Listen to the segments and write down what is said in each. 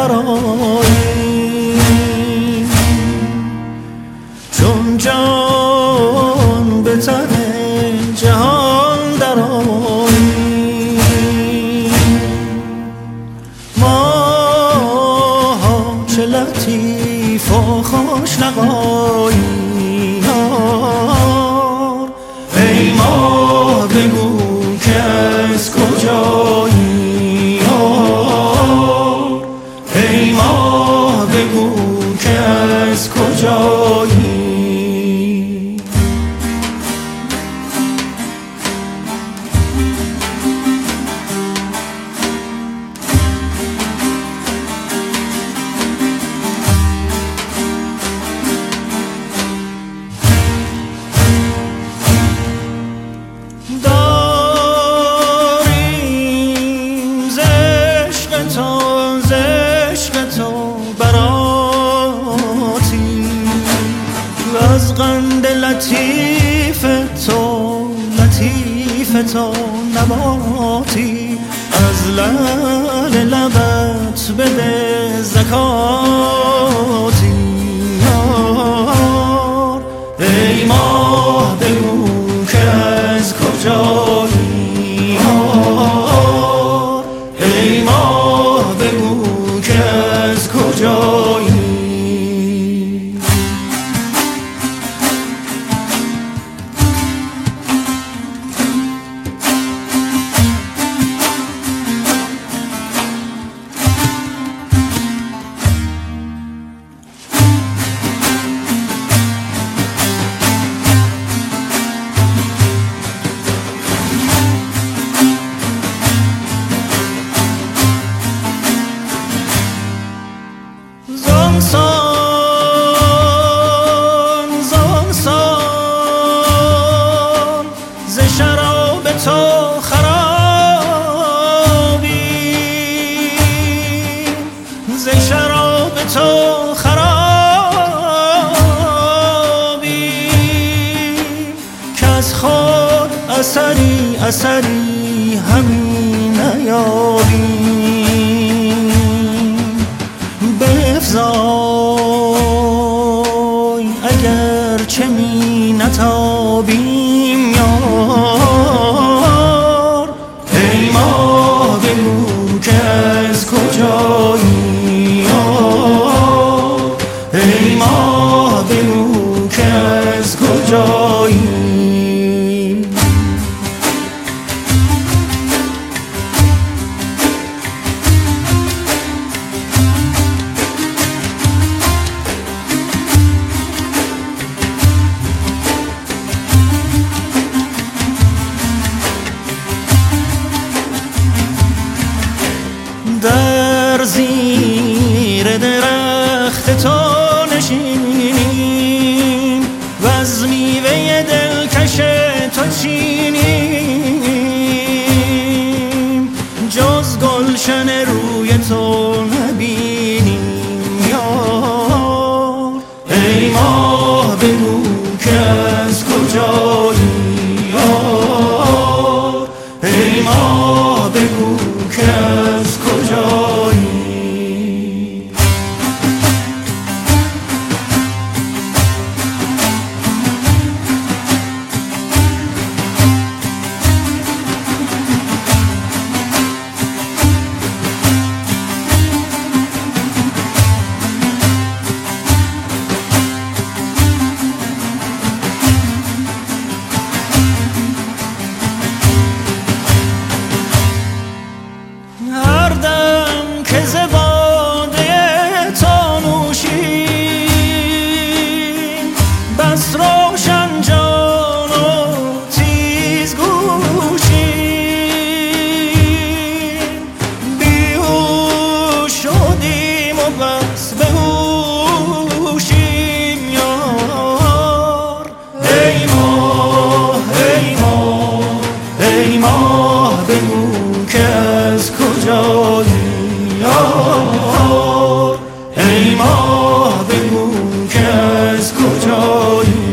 درآیی، چون جان به تن جهان درآیی. ماها چه لطیف و خوش لقایی، ای ماه بگو که از کجایی، ای ماه بگو که از کجایی. از قند لطیف تو نباتی، از لعل لبت بده زکاتی. ای ماه بگو که از کجایی، ای ماه بگو که از کجایی. زانسان ز شراب تو خرابی، ز شراب تو خرابی، که از خود اثری همی نیابی. بفزای اگر چه می نتابیم یار، ای ماه بگو که از کجایی، ای ماه بگو که از کجایی. در زیر درخت تو نشینیم و از میوه دلکش تو چینیم، جز گلشن روی تو نبینیم یار. ای ماه بگو که از کجایی یار، ای ماه بگو که از کجایی. هر دم که ز باده تو نوشیم، بس روشن جان و تیز گوشیم، بیهوش شدیم و بس بهوشیم یار. ای ماه ای ماه ای ماه بگو که از کجایی یار، ای ماه بگو که از کجایی.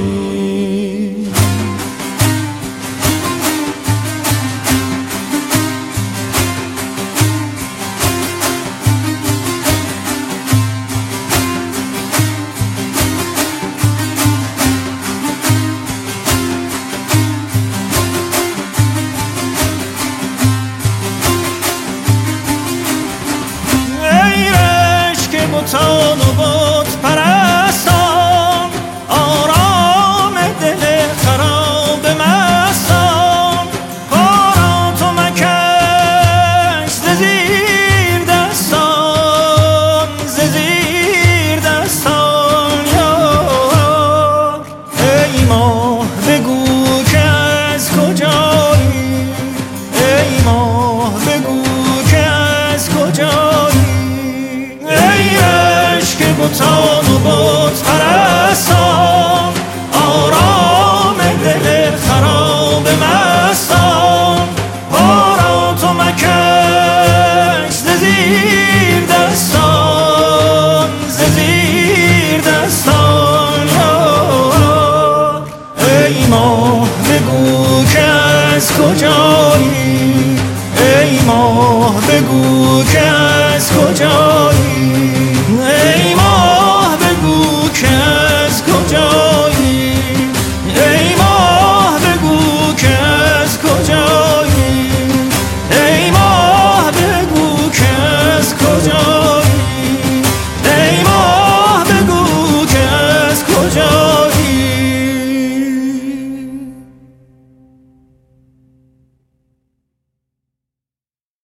بتان و بت پرستان، آرام دل خراب مستان. بارا تو مکش ز زیر دستان، ز زیر دستان. ای ماه بگو که از کجایی، ای ماه بگو که از کجایی.